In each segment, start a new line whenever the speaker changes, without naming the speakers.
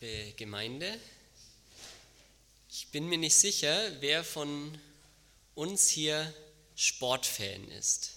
Liebe Gemeinde, ich bin mir nicht sicher, wer von uns hier Sportfan ist.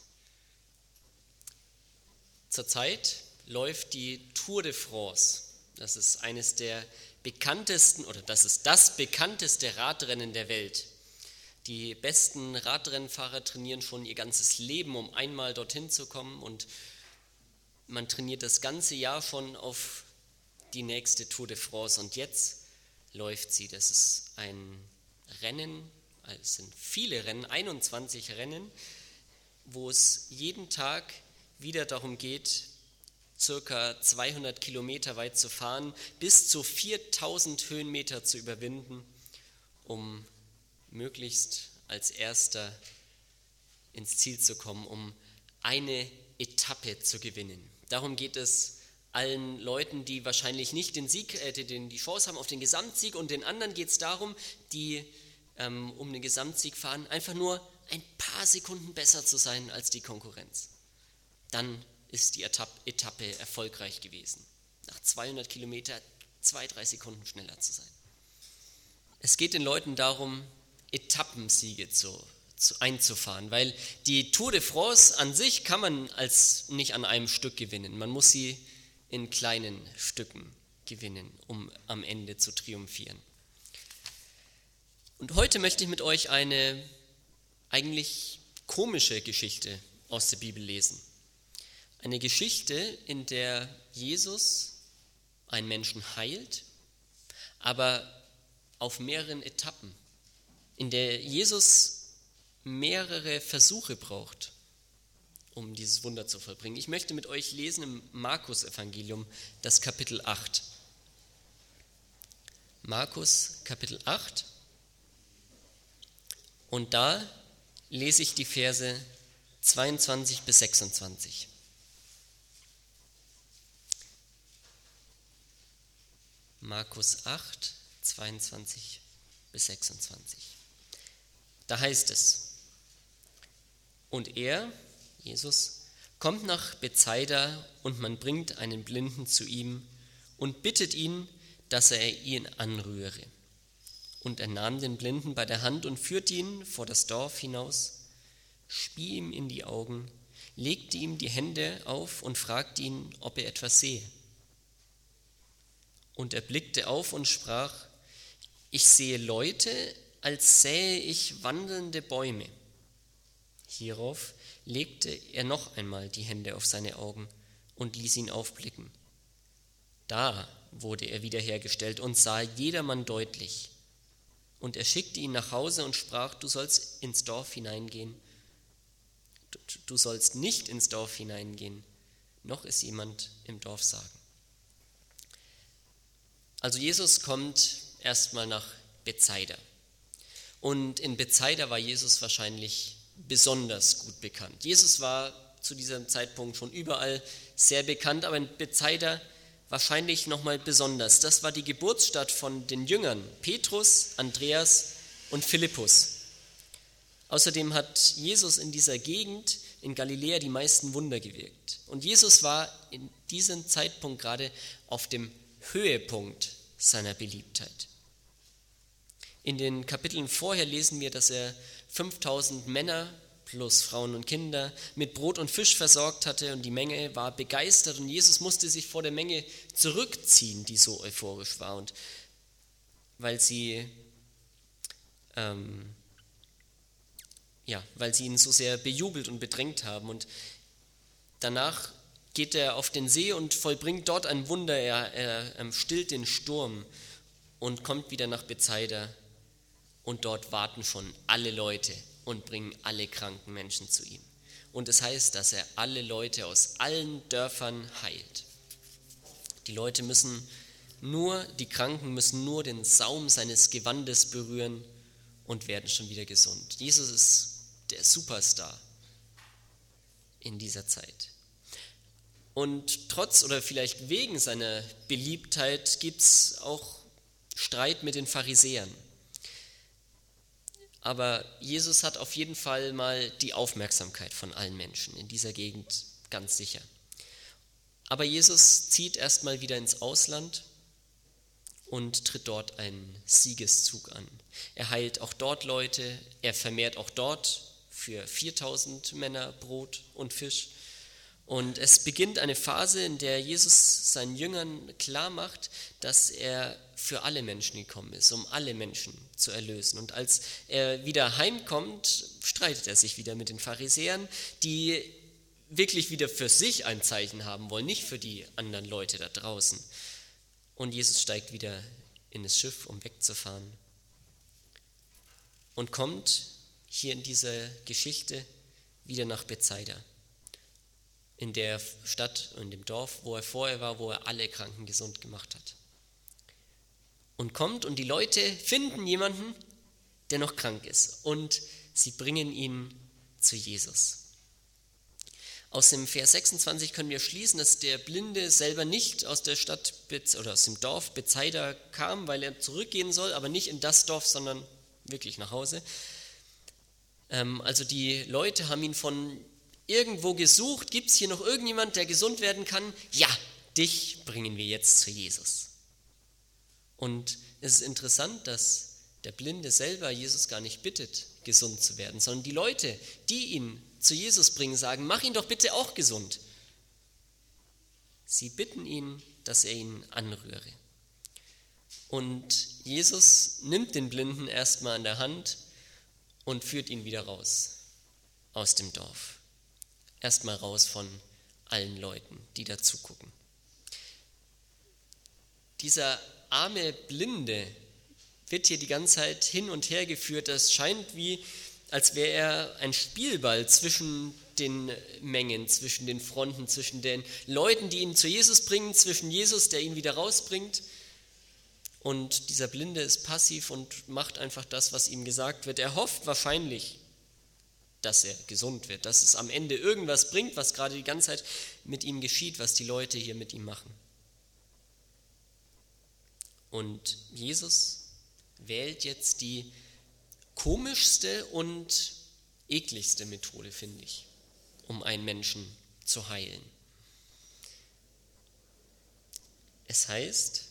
Zurzeit läuft die Tour de France. Das ist eines der bekanntesten, oder das ist das bekannteste Radrennen der Welt. Die besten Radrennfahrer trainieren schon ihr ganzes Leben, um einmal dorthin zu kommen, und man trainiert das ganze Jahr schon auf die nächste Tour de France, und jetzt läuft sie. Das ist ein Rennen, es sind viele Rennen, 21 Rennen, wo es jeden Tag wieder darum geht, circa 200 Kilometer weit zu fahren, bis zu 4000 Höhenmeter zu überwinden, um möglichst als Erster ins Ziel zu kommen, um eine Etappe zu gewinnen. Darum geht es allen Leuten, die wahrscheinlich nicht die Chance haben auf den Gesamtsieg, und den anderen geht es darum, die um den Gesamtsieg fahren, einfach nur ein paar Sekunden besser zu sein als die Konkurrenz. Dann ist die Etappe erfolgreich gewesen. Nach 200 Kilometer 2-3 Sekunden schneller zu sein. Es geht den Leuten darum, Etappensiege einzufahren, weil die Tour de France an sich kann man nicht an einem Stück gewinnen. Man muss sie in kleinen Stücken gewinnen, um am Ende zu triumphieren. Und heute möchte ich mit euch eine eigentlich komische Geschichte aus der Bibel lesen. Eine Geschichte, in der Jesus einen Menschen heilt, aber auf mehreren Etappen, in der Jesus mehrere Versuche braucht, um dieses Wunder zu vollbringen. Ich möchte mit euch lesen im Markus-Evangelium, das Kapitel 8. Markus, Kapitel 8. Und da lese ich die Verse 22 bis 26. Markus 8, 22 bis 26. Da heißt es: Und er, Jesus, kommt nach Bethsaida, und man bringt einen Blinden zu ihm und bittet ihn, dass er ihn anrühre. Und er nahm den Blinden bei der Hand und führte ihn vor das Dorf hinaus, spie ihm in die Augen, legte ihm die Hände auf und fragte ihn, ob er etwas sehe. Und er blickte auf und sprach: Ich sehe Leute, als sähe ich wandelnde Bäume. Hierauf legte er noch einmal die Hände auf seine Augen und ließ ihn aufblicken. Da wurde er wiederhergestellt und sah jedermann deutlich. Und er schickte ihn nach Hause und sprach: Du sollst ins Dorf hineingehen. Du sollst nicht ins Dorf hineingehen, noch es jemand im Dorf sagen. Also Jesus kommt erstmal nach Bethsaida. Und in Bethsaida war Jesus wahrscheinlich besonders gut bekannt. Jesus war zu diesem Zeitpunkt schon überall sehr bekannt, aber in Bethsaida wahrscheinlich nochmal besonders. Das war die Geburtsstadt von den Jüngern, Petrus, Andreas und Philippus. Außerdem hat Jesus in dieser Gegend in Galiläa die meisten Wunder gewirkt. Und Jesus war in diesem Zeitpunkt gerade auf dem Höhepunkt seiner Beliebtheit. In den Kapiteln vorher lesen wir, dass er 5000 Männer plus Frauen und Kinder mit Brot und Fisch versorgt hatte, und die Menge war begeistert, und Jesus musste sich vor der Menge zurückziehen, die so euphorisch war, und weil sie ihn so sehr bejubelt und bedrängt haben. Und danach geht er auf den See und vollbringt dort ein Wunder. Er stillt den Sturm und kommt wieder nach Bethsaida. Und dort warten schon alle Leute und bringen alle kranken Menschen zu ihm. Und es heißt, dass er alle Leute aus allen Dörfern heilt. Die Kranken müssen nur den Saum seines Gewandes berühren und werden schon wieder gesund. Jesus ist der Superstar in dieser Zeit. Und trotz oder vielleicht wegen seiner Beliebtheit gibt es auch Streit mit den Pharisäern. Aber Jesus hat auf jeden Fall mal die Aufmerksamkeit von allen Menschen in dieser Gegend, ganz sicher. Aber Jesus zieht erstmal wieder ins Ausland und tritt dort einen Siegeszug an. Er heilt auch dort Leute, er vermehrt auch dort für 4000 Männer Brot und Fisch. Und es beginnt eine Phase, in der Jesus seinen Jüngern klar macht, dass er für alle Menschen gekommen ist, um alle Menschen zu erlösen. Und als er wieder heimkommt, streitet er sich wieder mit den Pharisäern, die wirklich wieder für sich ein Zeichen haben wollen, nicht für die anderen Leute da draußen. Und Jesus steigt wieder in das Schiff, um wegzufahren. Und kommt hier in dieser Geschichte wieder nach Bethsaida. In der Stadt, in dem Dorf, wo er vorher war, wo er alle Kranken gesund gemacht hat. Und kommt und die Leute finden jemanden, der noch krank ist. Und sie bringen ihn zu Jesus. Aus dem Vers 26 können wir schließen, dass der Blinde selber nicht aus der Stadt oder aus dem Dorf Bethsaida kam, weil er zurückgehen soll, aber nicht in das Dorf, sondern wirklich nach Hause. Also die Leute haben ihn von irgendwo gesucht. Gibt es hier noch irgendjemand, der gesund werden kann? Ja, dich bringen wir jetzt zu Jesus. Und es ist interessant, dass der Blinde selber Jesus gar nicht bittet, gesund zu werden, sondern die Leute, die ihn zu Jesus bringen, sagen, mach ihn doch bitte auch gesund. Sie bitten ihn, dass er ihn anrühre. Und Jesus nimmt den Blinden erstmal an der Hand und führt ihn wieder raus aus dem Dorf. Erstmal raus von allen Leuten, die da zugucken. Dieser arme Blinde wird hier die ganze Zeit hin und her geführt. Das scheint wie, als wäre er ein Spielball zwischen den Mengen, zwischen den Fronten, zwischen den Leuten, die ihn zu Jesus bringen, zwischen Jesus, der ihn wieder rausbringt. Und dieser Blinde ist passiv und macht einfach das, was ihm gesagt wird. Er hofft wahrscheinlich, dass er gesund wird, dass es am Ende irgendwas bringt, was gerade die ganze Zeit mit ihm geschieht, was die Leute hier mit ihm machen. Und Jesus wählt jetzt die komischste und ekligste Methode, finde ich, um einen Menschen zu heilen. Es heißt,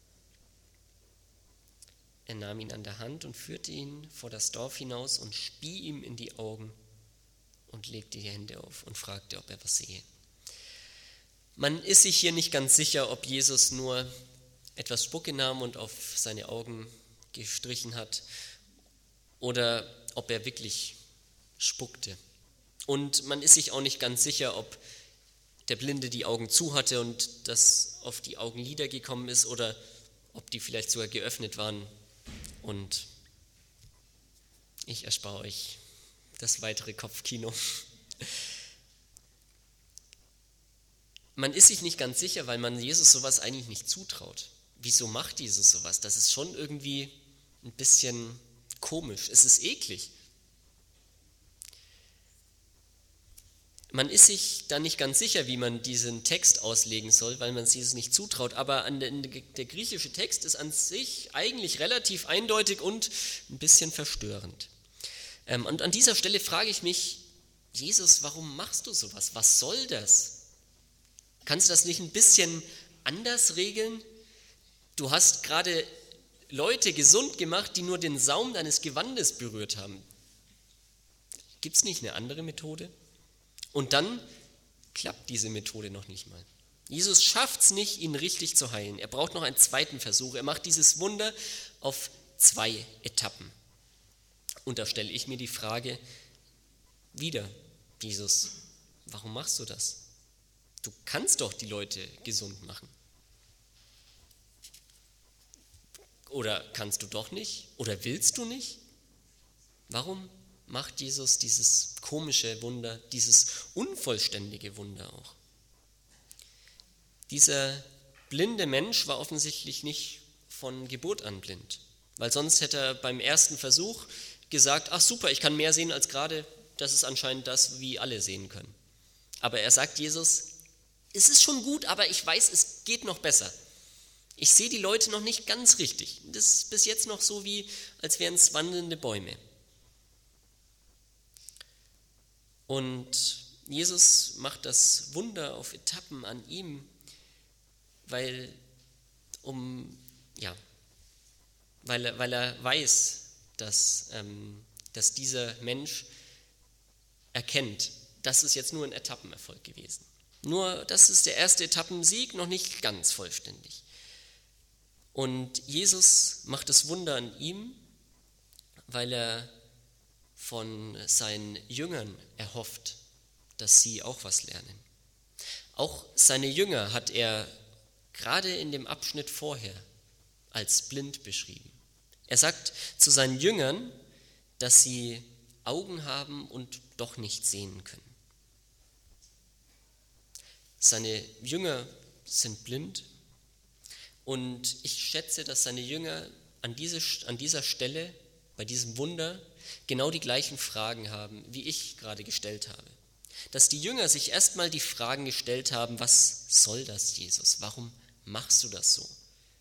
er nahm ihn an der Hand und führte ihn vor das Dorf hinaus und spie ihm in die Augen und legte die Hände auf und fragte, ob er was sehe. Man ist sich hier nicht ganz sicher, ob Jesus nur etwas Spucke nahm und auf seine Augen gestrichen hat oder ob er wirklich spuckte. Und man ist sich auch nicht ganz sicher, ob der Blinde die Augen zu hatte und das auf die Augenlider gekommen ist oder ob die vielleicht sogar geöffnet waren. Und ich erspare euch das weitere Kopfkino. Man ist sich nicht ganz sicher, weil man Jesus sowas eigentlich nicht zutraut. Wieso macht Jesus sowas? Das ist schon irgendwie ein bisschen komisch. Es ist eklig. Man ist sich da nicht ganz sicher, wie man diesen Text auslegen soll, weil man es Jesus nicht zutraut. Aber der griechische Text ist an sich eigentlich relativ eindeutig und ein bisschen verstörend. Und an dieser Stelle frage ich mich, Jesus, warum machst du sowas? Was soll das? Kannst du das nicht ein bisschen anders regeln? Du hast gerade Leute gesund gemacht, die nur den Saum deines Gewandes berührt haben. Gibt es nicht eine andere Methode? Und dann klappt diese Methode noch nicht mal. Jesus schafft es nicht, ihn richtig zu heilen. Er braucht noch einen zweiten Versuch. Er macht dieses Wunder auf 2 Etappen. Und da stelle ich mir die Frage wieder, Jesus, warum machst du das? Du kannst doch die Leute gesund machen. Oder kannst du doch nicht? Oder willst du nicht? Warum macht Jesus dieses komische Wunder, dieses unvollständige Wunder auch? Dieser blinde Mensch war offensichtlich nicht von Geburt an blind, weil sonst hätte er beim ersten Versuch gesagt, ach super, ich kann mehr sehen als gerade, das ist anscheinend das, wie alle sehen können. Aber er sagt Jesus, es ist schon gut, aber ich weiß, es geht noch besser. Ich sehe die Leute noch nicht ganz richtig. Das ist bis jetzt noch so, wie als wären es wandelnde Bäume. Und Jesus macht das Wunder auf Etappen an ihm, weil weil er weiß, dass dieser Mensch erkennt, das ist jetzt nur ein Etappenerfolg gewesen. Nur das ist der erste Etappensieg, noch nicht ganz vollständig. Und Jesus macht das Wunder an ihm, weil er von seinen Jüngern erhofft, dass sie auch was lernen. Auch seine Jünger hat er gerade in dem Abschnitt vorher als blind beschrieben. Er sagt zu seinen Jüngern, dass sie Augen haben und doch nicht sehen können. Seine Jünger sind blind und ich schätze, dass seine Jünger an dieser Stelle, bei diesem Wunder, genau die gleichen Fragen haben, wie ich gerade gestellt habe. Dass die Jünger sich erstmal die Fragen gestellt haben, was soll das, Jesus? Warum machst du das so?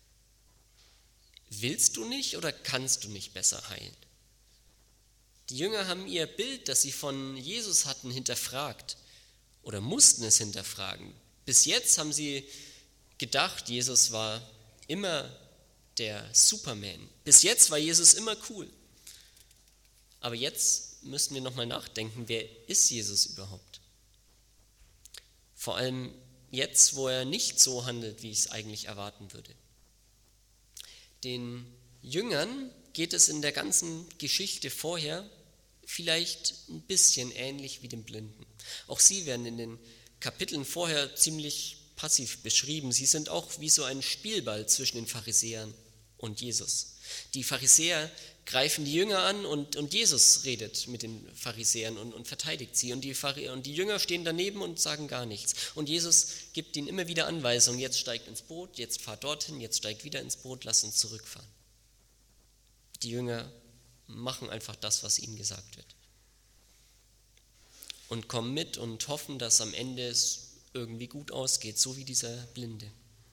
Willst du nicht oder kannst du nicht besser heilen? Die Jünger haben ihr Bild, das sie von Jesus hatten, hinterfragt oder mussten es hinterfragen. Bis jetzt haben sie gedacht, Jesus war immer der Superman. Bis jetzt war Jesus immer cool. Aber jetzt müssen wir nochmal nachdenken, wer ist Jesus überhaupt? Vor allem jetzt, wo er nicht so handelt, wie ich es eigentlich erwarten würde. Den Jüngern geht es in der ganzen Geschichte vorher vielleicht ein bisschen ähnlich wie den Blinden. Auch sie werden in den Kapiteln vorher ziemlich passiv beschrieben. Sie sind auch wie so ein Spielball zwischen den Pharisäern und Jesus. Die Pharisäer greifen die Jünger an und Jesus redet mit den Pharisäern und verteidigt sie. Und die Jünger stehen daneben und sagen gar nichts. Und Jesus gibt ihnen immer wieder Anweisungen, jetzt steigt ins Boot, jetzt fahrt dorthin, jetzt steigt wieder ins Boot, lasst uns zurückfahren. Die Jünger machen einfach das, was ihnen gesagt wird. Und kommen mit und hoffen, dass am Ende es irgendwie gut ausgeht, so wie dieser Blinde.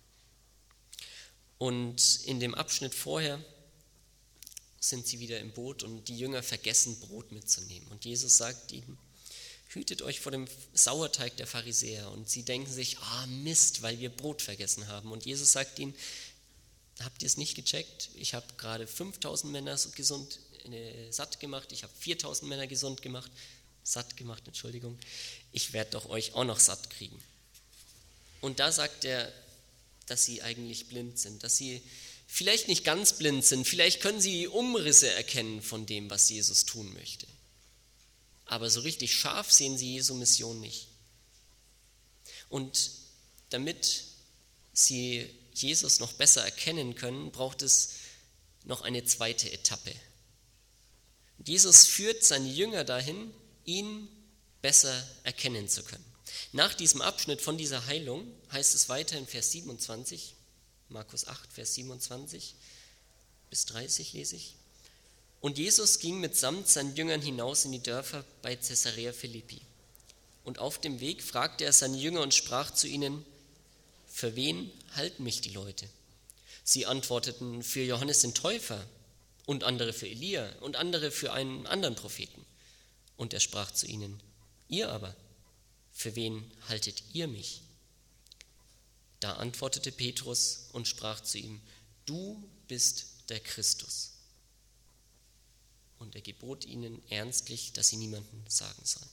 Und in dem Abschnitt vorher sind sie wieder im Boot und die Jünger vergessen, Brot mitzunehmen. Und Jesus sagt ihnen, hütet euch vor dem Sauerteig der Pharisäer. Und sie denken sich, Mist, weil wir Brot vergessen haben. Und Jesus sagt ihnen, habt ihr es nicht gecheckt? Ich habe gerade 5000 Männer satt gemacht, ich habe 4000 Männer satt gemacht, Entschuldigung. Ich werde doch euch auch noch satt kriegen. Und da sagt er, dass sie eigentlich blind sind, dass sie vielleicht nicht ganz blind sind, vielleicht können sie Umrisse erkennen von dem, was Jesus tun möchte. Aber so richtig scharf sehen sie Jesu Mission nicht. Und damit sie Jesus noch besser erkennen können, braucht es noch eine zweite Etappe. Jesus führt seine Jünger dahin, ihn besser erkennen zu können. Nach diesem Abschnitt von dieser Heilung heißt es weiter in Vers 27, Markus 8, Vers 27 bis 30 lese ich. Und Jesus ging mitsamt seinen Jüngern hinaus in die Dörfer bei Caesarea Philippi. Und auf dem Weg fragte er seine Jünger und sprach zu ihnen, für wen halten mich die Leute? Sie antworteten, für Johannes den Täufer und andere für Elia und andere für einen anderen Propheten. Und er sprach zu ihnen, ihr aber, für wen haltet ihr mich? Da antwortete Petrus und sprach zu ihm, du bist der Christus. Und er gebot ihnen ernstlich, dass sie niemandem sagen sollen.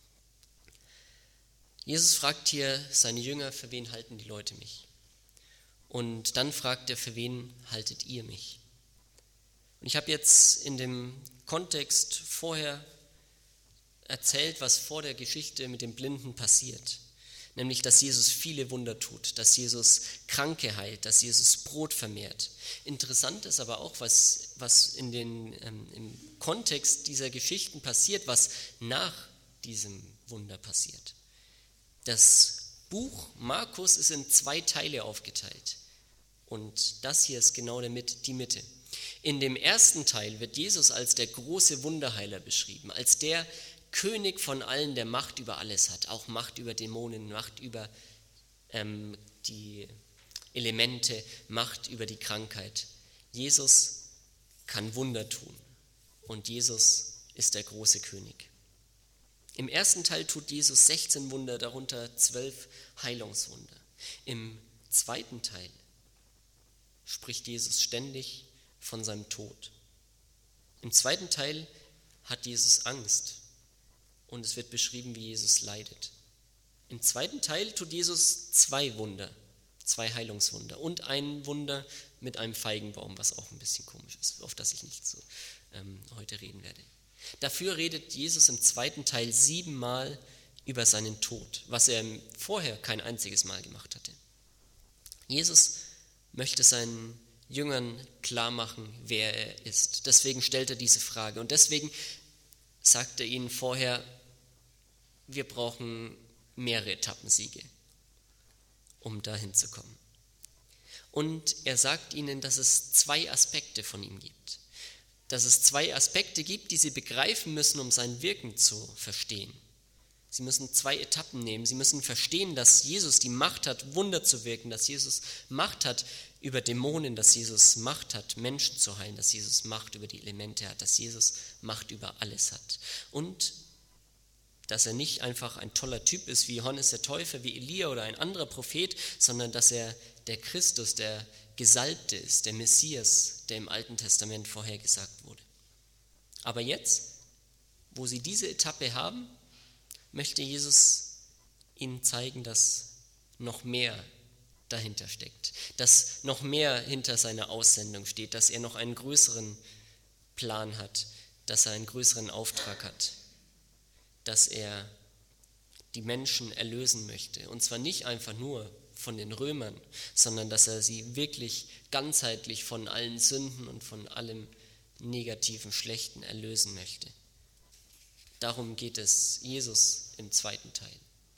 Jesus fragt hier seine Jünger, für wen halten die Leute mich? Und dann fragt er, für wen haltet ihr mich? Und ich habe jetzt in dem Kontext vorher erzählt, was vor der Geschichte mit dem Blinden passiert. Nämlich, dass Jesus viele Wunder tut, dass Jesus Kranke heilt, dass Jesus Brot vermehrt. Interessant ist aber auch, was im Kontext dieser Geschichten passiert, was nach diesem Wunder passiert. Das Buch Markus ist in 2 Teile aufgeteilt und das hier ist genau die Mitte. In dem ersten Teil wird Jesus als der große Wunderheiler beschrieben, als der König von allen, der Macht über alles hat, auch Macht über Dämonen, Macht über die Elemente, Macht über die Krankheit. Jesus kann Wunder tun und Jesus ist der große König. Im ersten Teil tut Jesus 16 Wunder, darunter 12 Heilungswunder. Im zweiten Teil spricht Jesus ständig von seinem Tod. Im zweiten Teil hat Jesus Angst und es wird beschrieben, wie Jesus leidet. Im zweiten Teil tut Jesus 2 Wunder, 2 Heilungswunder und ein Wunder mit einem Feigenbaum, was auch ein bisschen komisch ist, auf das ich nicht so heute reden werde. Dafür redet Jesus im zweiten Teil 7 Mal über seinen Tod, was er vorher kein einziges Mal gemacht hatte. Jesus möchte seinen Jüngern klar machen, wer er ist. Deswegen stellt er diese Frage und deswegen sagt er ihnen vorher, wir brauchen mehrere Etappensiege, um dahin zu kommen. Und er sagt ihnen, dass es 2 Aspekte von ihm gibt. Dass es 2 Aspekte gibt, die sie begreifen müssen, um sein Wirken zu verstehen. Sie müssen 2 Etappen nehmen. Sie müssen verstehen, dass Jesus die Macht hat, Wunder zu wirken, dass Jesus Macht hat über Dämonen, dass Jesus Macht hat, Menschen zu heilen, dass Jesus Macht über die Elemente hat, dass Jesus Macht über alles hat. Und dass er nicht einfach ein toller Typ ist wie Johannes der Täufer, wie Elia oder ein anderer Prophet, sondern dass er der Christus, der Gesalbte ist, der Messias, der im Alten Testament vorhergesagt wurde. Aber jetzt, wo sie diese Etappe haben, möchte Jesus ihnen zeigen, dass noch mehr dahinter steckt, dass noch mehr hinter seiner Aussendung steht, dass er noch einen größeren Plan hat, dass er einen größeren Auftrag hat, dass er die Menschen erlösen möchte. Und zwar nicht einfach nur von den Römern, sondern dass er sie wirklich ganzheitlich von allen Sünden und von allem negativen, schlechten erlösen möchte. Darum geht es Jesus im zweiten Teil.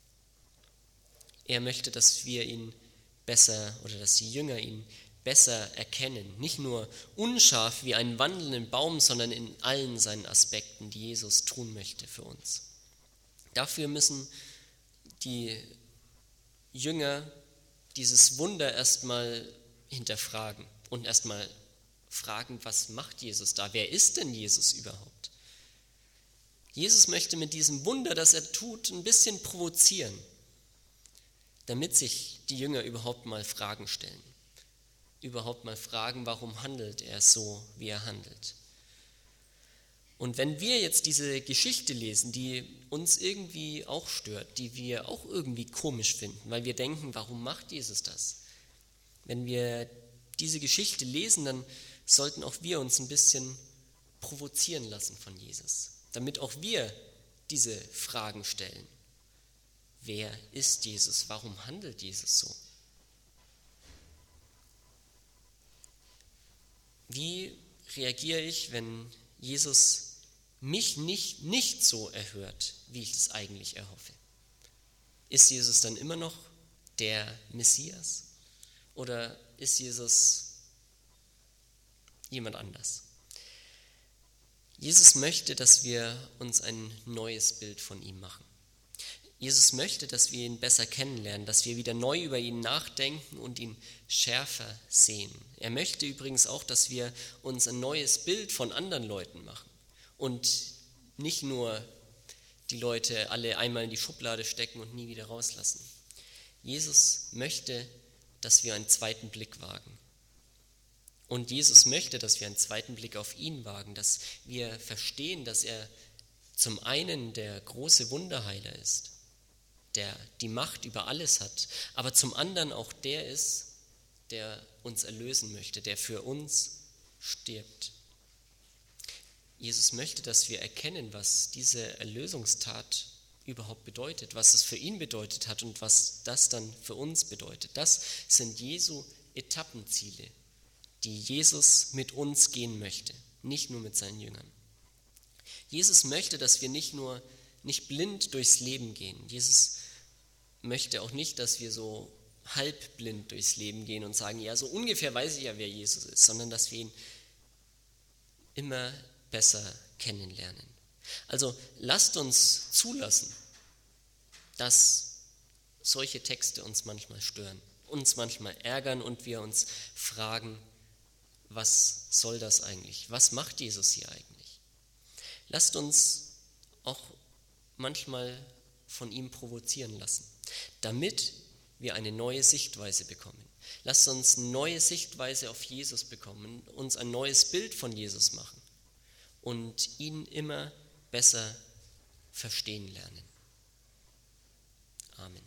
Er möchte, dass wir ihn besser oder dass die Jünger ihn besser erkennen. Nicht nur unscharf wie einen wandelnden Baum, sondern in allen seinen Aspekten, die Jesus tun möchte für uns. Dafür müssen die Jünger dieses Wunder erstmal hinterfragen und erstmal fragen, was macht Jesus da? Wer ist denn Jesus überhaupt? Jesus möchte mit diesem Wunder, das er tut, ein bisschen provozieren, damit sich die Jünger überhaupt mal Fragen stellen. Überhaupt mal fragen, warum handelt er so, wie er handelt. Und wenn wir jetzt diese Geschichte lesen, die uns irgendwie auch stört, die wir auch irgendwie komisch finden, weil wir denken, warum macht Jesus das? Wenn wir diese Geschichte lesen, dann sollten auch wir uns ein bisschen provozieren lassen von Jesus, damit auch wir diese Fragen stellen. Wer ist Jesus? Warum handelt Jesus so? Wie reagiere ich, wenn Jesus mich nicht so erhört, wie ich es eigentlich erhoffe? Ist Jesus dann immer noch der Messias? Oder ist Jesus jemand anders? Jesus möchte, dass wir uns ein neues Bild von ihm machen. Jesus möchte, dass wir ihn besser kennenlernen, dass wir wieder neu über ihn nachdenken und ihn schärfer sehen. Er möchte übrigens auch, dass wir uns ein neues Bild von anderen Leuten machen und nicht nur die Leute alle einmal in die Schublade stecken und nie wieder rauslassen. Jesus möchte, dass wir einen zweiten Blick wagen. Und Jesus möchte, dass wir einen zweiten Blick auf ihn wagen, dass wir verstehen, dass er zum einen der große Wunderheiler ist, der die Macht über alles hat, aber zum anderen auch der ist, der uns erlösen möchte, der für uns stirbt. Jesus möchte, dass wir erkennen, was diese Erlösungstat überhaupt bedeutet, was es für ihn bedeutet hat und was das dann für uns bedeutet. Das sind Jesu Etappenziele, die Jesus mit uns gehen möchte, nicht nur mit seinen Jüngern. Jesus möchte, dass wir nicht blind durchs Leben gehen. Jesus möchte auch nicht, dass wir so halbblind durchs Leben gehen und sagen, ja, so ungefähr weiß ich ja, wer Jesus ist, sondern dass wir ihn immer besser kennenlernen. Also lasst uns zulassen, dass solche Texte uns manchmal stören, uns manchmal ärgern und wir uns fragen, was soll das eigentlich? Was macht Jesus hier eigentlich? Lasst uns auch manchmal von ihm provozieren lassen, damit wir eine neue Sichtweise bekommen. Lass uns eine neue Sichtweise auf Jesus bekommen, uns ein neues Bild von Jesus machen und ihn immer besser verstehen lernen. Amen.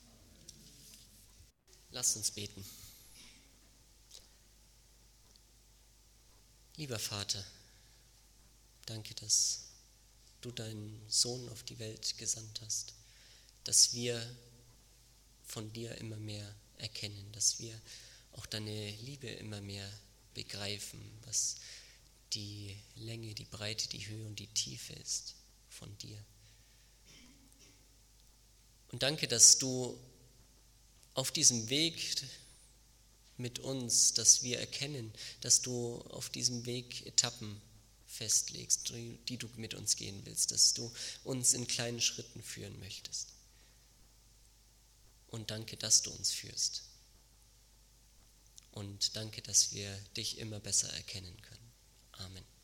Lasst uns beten. Lieber Vater, danke, dass du deinen Sohn auf die Welt gesandt hast, dass wir von dir immer mehr erkennen, dass wir auch deine Liebe immer mehr begreifen, was die Länge, die Breite, die Höhe und die Tiefe ist von dir. Und danke, dass du auf diesem Weg mit uns, dass wir erkennen, dass du auf diesem Weg Etappen festlegst, die du mit uns gehen willst, dass du uns in kleinen Schritten führen möchtest. Und danke, dass du uns führst. Und danke, dass wir dich immer besser erkennen können. Amen.